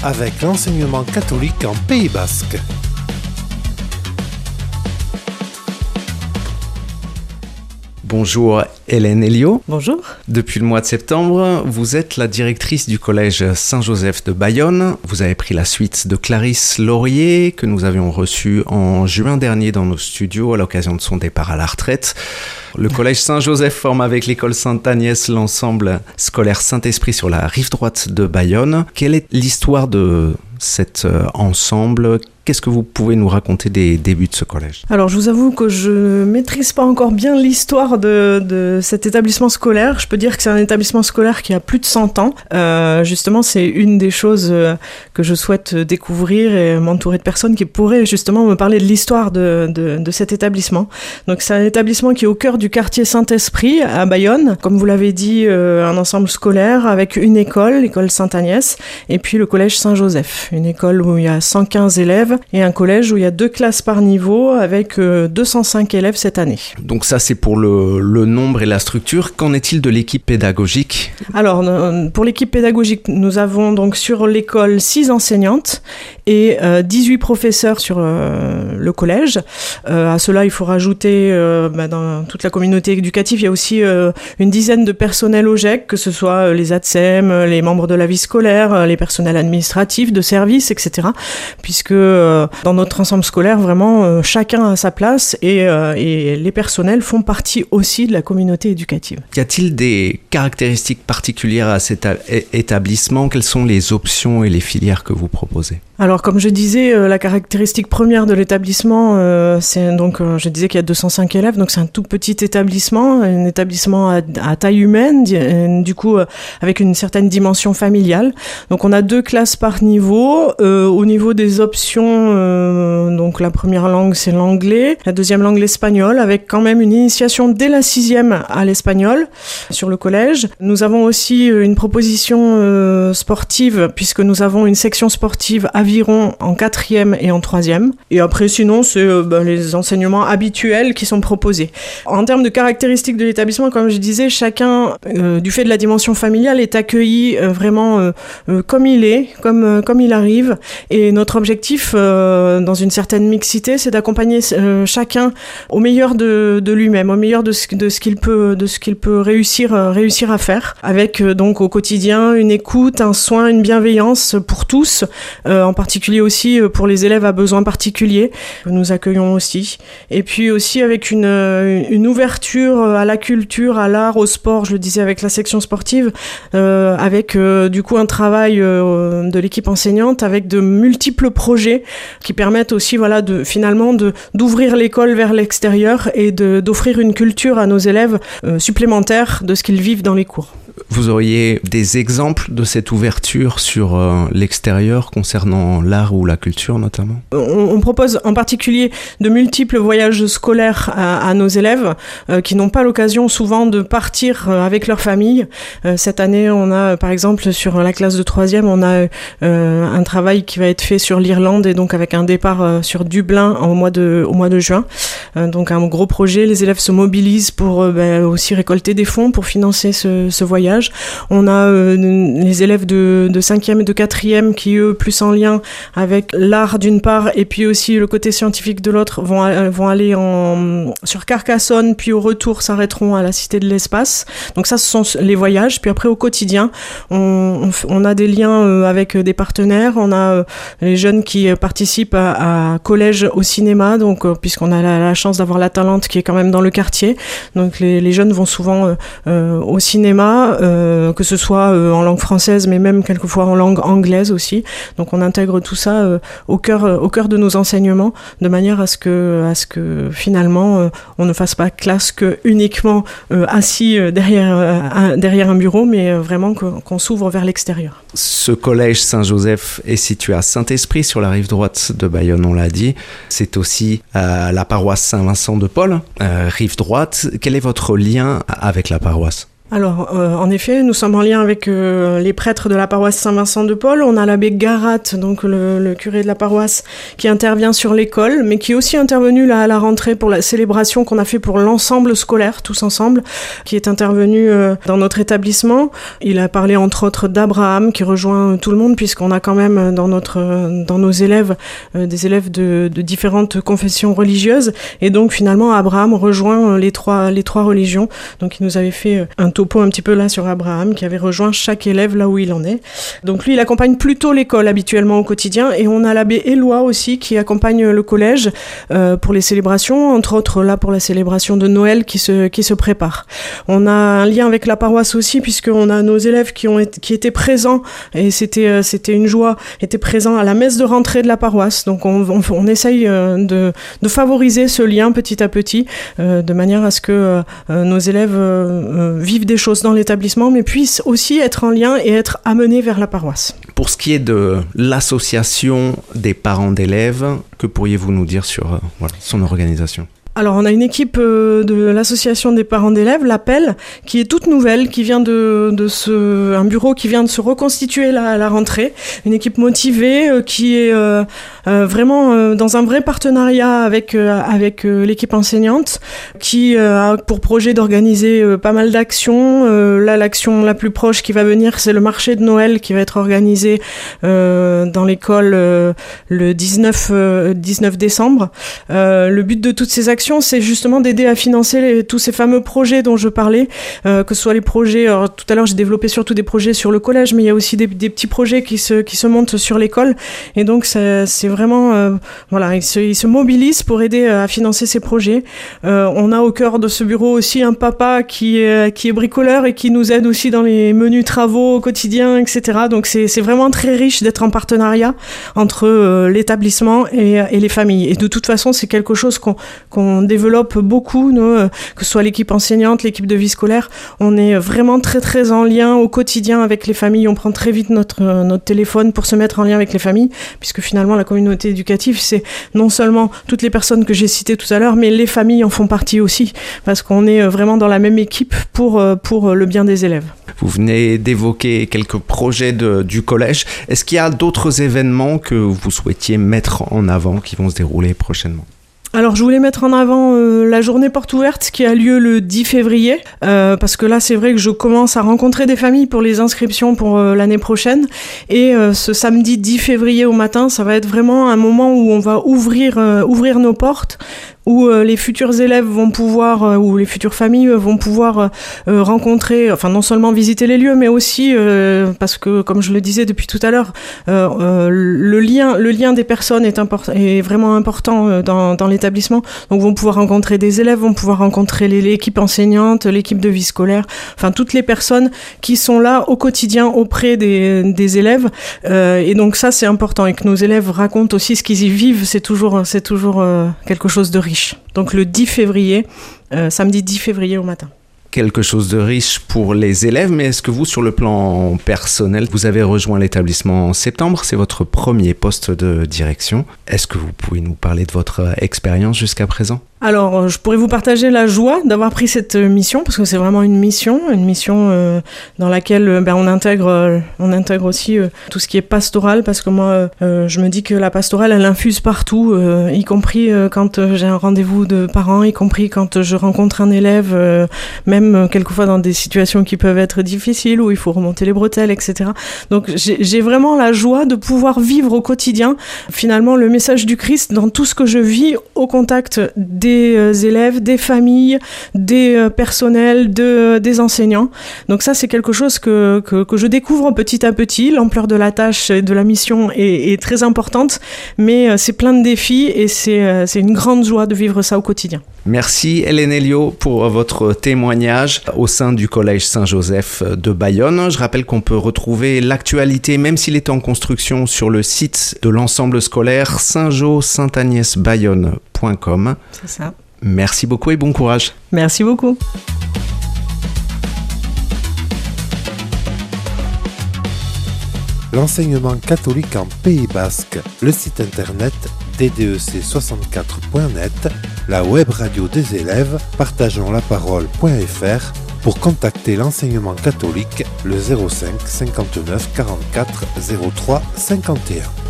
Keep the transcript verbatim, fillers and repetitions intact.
avec l'enseignement catholique en Pays Basque. Bonjour Hélène Elio. Bonjour. Depuis le mois de septembre, vous êtes la directrice du collège Saint-Joseph de Bayonne. Vous avez pris la suite de Clarisse Laurier, que nous avions reçue en juin dernier dans nos studios à l'occasion de son départ à la retraite. Le collège Saint-Joseph forme avec l'école Sainte-Agnès l'ensemble scolaire Saint-Esprit sur la rive droite de Bayonne. Quelle est l'histoire de cet ensemble ? Qu'est-ce que vous pouvez nous raconter des débuts de ce collège ? Alors, je vous avoue que je ne maîtrise pas encore bien l'histoire de, de cet établissement scolaire. Je peux dire que c'est un établissement scolaire qui a plus de cent ans. Euh, justement, c'est une des choses que je souhaite découvrir et m'entourer de personnes qui pourraient justement me parler de l'histoire de, de, de cet établissement. Donc, c'est un établissement qui est au cœur du quartier Saint-Esprit à Bayonne. Comme vous l'avez dit, euh, un ensemble scolaire avec une école, l'école Sainte-Agnès, et puis le collège Saint-Joseph, une école où il y a cent quinze élèves, et un collège où il y a deux classes par niveau avec euh, deux cent cinq élèves cette année. Donc ça, c'est pour le, le nombre et la structure. Qu'en est-il de l'équipe pédagogique ? Alors, pour l'équipe pédagogique, nous avons donc sur l'école six enseignantes et euh, dix-huit professeurs sur euh, le collège. Euh, à cela, il faut rajouter, euh, bah, dans toute la communauté éducative, il y a aussi euh, une dizaine de personnels au G E C, que ce soit les A T S E M, les membres de la vie scolaire, les personnels administratifs, de service, et cetera. Puisque euh, dans notre ensemble scolaire, vraiment, euh, chacun a sa place et, euh, et les personnels font partie aussi de la communauté éducative. Y a-t-il des caractéristiques particulières à cet établissement ? Quelles sont les options et les filières que vous proposez ? Alors, comme je disais, euh, la caractéristique première de l'établissement, euh, c'est donc, euh, je disais qu'il y a deux cent cinq élèves, donc c'est un tout petit établissement, un établissement à, à taille humaine, du, du coup, euh, avec une certaine dimension familiale. Donc, on a deux classes par niveau. Euh, au niveau des options, euh, donc la première langue, c'est l'anglais, la deuxième langue, l'espagnol, avec quand même une initiation dès la sixième à l'espagnol sur le collège. Nous avons aussi une proposition euh, sportive, puisque nous avons une section sportive aviron en quatrième et en troisième. Et après, sinon, c'est euh, ben, les enseignements habituels qui sont proposés. En termes de caractéristiques de l'établissement, comme je disais, chacun, euh, du fait de la dimension familiale, est accueilli euh, vraiment euh, euh, comme il est, comme, euh, comme il arrive. Et notre objectif, euh, dans une certaine mixité, c'est d'accompagner euh, chacun au meilleur de, de lui-même, au meilleur de ce, de ce qu'il peut, de ce qu'il peut réussir, euh, réussir à faire, avec euh, donc au quotidien une écoute, un soin, une bienveillance pour tous, euh, en particulier aussi pour les élèves à besoins particuliers que nous accueillons aussi. Et puis aussi avec une, une ouverture à la culture, à l'art, au sport, je le disais avec la section sportive, euh, avec euh, du coup un travail euh, de l'équipe enseignante avec de multiples projets qui permettent aussi voilà, de, finalement de, d'ouvrir l'école vers l'extérieur et de, d'offrir une culture à nos élèves euh, supplémentaire de ce qu'ils vivent dans les cours. Vous auriez des exemples de cette ouverture sur euh, l'extérieur concernant l'art ou la culture notamment ? On, on propose en particulier de multiples voyages scolaires à, à nos élèves euh, qui n'ont pas l'occasion souvent de partir euh, avec leur famille. Euh, cette année, on a par exemple sur la classe de troisième, on a euh, un travail qui va être fait sur l'Irlande et donc avec un départ euh, sur Dublin au mois de, au mois de juin. Euh, donc un gros projet, les élèves se mobilisent pour euh, ben, aussi récolter des fonds pour financer ce, ce voyage. On a euh, les élèves de, de cinquième et de quatrième qui, eux, plus en lien avec l'art d'une part et puis aussi le côté scientifique de l'autre, vont, euh, vont aller en, sur Carcassonne, puis au retour s'arrêteront à la Cité de l'Espace. Donc ça, ce sont les voyages. Puis après, au quotidien, on, on, on a des liens euh, avec des partenaires. On a euh, les jeunes qui participent à, à collège au cinéma, donc euh, puisqu'on a la, la chance d'avoir la Talente qui est quand même dans le quartier. Donc les, les jeunes vont souvent euh, euh, au cinéma, Euh, que ce soit euh, en langue française, mais même quelquefois en langue anglaise aussi. Donc on intègre tout ça euh, au cœur, euh, au cœur de nos enseignements, de manière à ce que, à ce que finalement euh, on ne fasse pas classe que uniquement euh, assis euh, derrière, euh, un, derrière un bureau, mais euh, vraiment que, qu'on s'ouvre vers l'extérieur. Ce collège Saint-Joseph est situé à Saint-Esprit, sur la rive droite de Bayonne, on l'a dit. C'est aussi euh, la paroisse Saint-Vincent de Paul, euh, rive droite. Quel est votre lien avec la paroisse ? Alors, euh, en effet, nous sommes en lien avec euh, les prêtres de la paroisse Saint-Vincent de Paul. On a l'abbé Garat, donc le, le curé de la paroisse, qui intervient sur l'école, mais qui est aussi intervenu là, à la rentrée pour la célébration qu'on a fait pour l'ensemble scolaire, tous ensemble, qui est intervenu euh, dans notre établissement. Il a parlé entre autres d'Abraham, qui rejoint tout le monde, puisqu'on a quand même dans, notre, dans nos élèves euh, des élèves de, de différentes confessions religieuses. Et donc, finalement, Abraham rejoint les trois, les trois religions. Donc, il nous avait fait un tour un petit peu là sur Abraham, qui avait rejoint chaque élève là où il en est. Donc lui, il accompagne plutôt l'école habituellement au quotidien, et on a l'abbé Éloi aussi qui accompagne le collège euh, pour les célébrations, entre autres là pour la célébration de Noël qui se, qui se prépare. On a un lien avec la paroisse aussi, puisqu'on a nos élèves qui, ont été, qui étaient présents, et c'était, euh, c'était une joie, étaient présents à la messe de rentrée de la paroisse. Donc on, on, on essaye euh, de, de favoriser ce lien petit à petit, euh, de manière à ce que euh, nos élèves euh, vivent des choses dans l'établissement, mais puissent aussi être en lien et être amenés vers la paroisse. Pour ce qui est de l'association des parents d'élèves, que pourriez-vous nous dire sur euh, voilà, son organisation ? Alors, on a une équipe euh, de l'association des parents d'élèves, l'Appel, qui est toute nouvelle, qui vient de, de se, un bureau qui vient de se reconstituer là, à la rentrée. Une équipe motivée, euh, qui est euh, euh, vraiment euh, dans un vrai partenariat avec, euh, avec euh, l'équipe enseignante, qui euh, a pour projet d'organiser euh, pas mal d'actions. Euh, là, l'action la plus proche qui va venir, c'est le marché de Noël qui va être organisé euh, dans l'école euh, le dix-neuf décembre. Euh, le but de toutes ces actions, c'est justement d'aider à financer les, tous ces fameux projets dont je parlais, euh, que ce soit les projets, alors, tout à l'heure j'ai développé surtout des projets sur le collège, mais il y a aussi des, des petits projets qui se, qui se montent sur l'école, et donc c'est, c'est vraiment, euh, voilà, ils se, ils se mobilisent pour aider à financer ces projets. Euh, on a au cœur de ce bureau aussi un papa qui est, qui est bricoleur et qui nous aide aussi dans les menus travaux au quotidien, et cetera. Donc c'est, c'est vraiment très riche d'être en partenariat entre euh, l'établissement et, et les familles. Et de toute façon, c'est quelque chose qu'on, qu'on On développe beaucoup, nous, que ce soit l'équipe enseignante, l'équipe de vie scolaire. On est vraiment très très en lien au quotidien avec les familles. On prend très vite notre, notre téléphone pour se mettre en lien avec les familles, puisque finalement la communauté éducative, c'est non seulement toutes les personnes que j'ai citées tout à l'heure, mais les familles en font partie aussi, parce qu'on est vraiment dans la même équipe pour, pour le bien des élèves. Vous venez d'évoquer quelques projets de, du collège. Est-ce qu'il y a d'autres événements que vous souhaitiez mettre en avant qui vont se dérouler prochainement ? Alors, je voulais mettre en avant euh, la journée porte ouverte qui a lieu le dix février, euh, parce que là, c'est vrai que je commence à rencontrer des familles pour les inscriptions pour euh, l'année prochaine. Et euh, ce samedi dix février au matin, ça va être vraiment un moment où on va ouvrir, euh, ouvrir nos portes, où euh, les futurs élèves vont pouvoir, euh, ou les futures familles euh, vont pouvoir euh, rencontrer, enfin non seulement visiter les lieux, mais aussi, euh, parce que comme je le disais depuis tout à l'heure, euh, euh, le lien, le lien des personnes est, import- est vraiment important euh, dans, dans l'établissement. Donc vont pouvoir rencontrer des élèves, vont pouvoir rencontrer les, l'équipe enseignante, l'équipe de vie scolaire, enfin toutes les personnes qui sont là au quotidien auprès des, des élèves. Euh, et donc ça c'est important, et que nos élèves racontent aussi ce qu'ils y vivent, c'est toujours, c'est toujours euh, quelque chose de riche. Donc le dix février, euh, samedi dix février au matin. Quelque chose de riche pour les élèves, mais est-ce que vous, sur le plan personnel, vous avez rejoint l'établissement en septembre, c'est votre premier poste de direction. Est-ce que vous pouvez nous parler de votre expérience jusqu'à présent ? Alors, je pourrais vous partager la joie d'avoir pris cette mission, parce que c'est vraiment une mission, une mission euh, dans laquelle euh, ben, on intègre, euh, on intègre aussi euh, tout ce qui est pastoral, parce que moi, euh, je me dis que la pastorale, elle infuse partout, euh, y compris euh, quand euh, j'ai un rendez-vous de parents, y compris quand euh, je rencontre un élève, euh, même euh, quelquefois dans des situations qui peuvent être difficiles, où il faut remonter les bretelles, et cetera. Donc, j'ai, j'ai vraiment la joie de pouvoir vivre au quotidien, finalement, le message du Christ dans tout ce que je vis au contact des des élèves, des familles, des personnels, de, des enseignants. Donc ça, c'est quelque chose que, que, que je découvre petit à petit. L'ampleur de la tâche et de la mission est, est très importante, mais c'est plein de défis et c'est, c'est une grande joie de vivre ça au quotidien. Merci Hélène Elio pour votre témoignage au sein du Collège Saint-Joseph de Bayonne. Je rappelle qu'on peut retrouver l'actualité, même s'il est en construction, sur le site de l'ensemble scolaire saint jo saint agnès bayonne point com. C'est ça. Merci beaucoup et bon courage. Merci beaucoup. L'enseignement catholique en Pays Basque, le site internet d d e c soixante-quatre point net, la web radio des élèves, partageons la parole point f r Pour contacter l'enseignement catholique, le zéro cinq cinquante-neuf quarante-quatre zéro trois cinquante et un.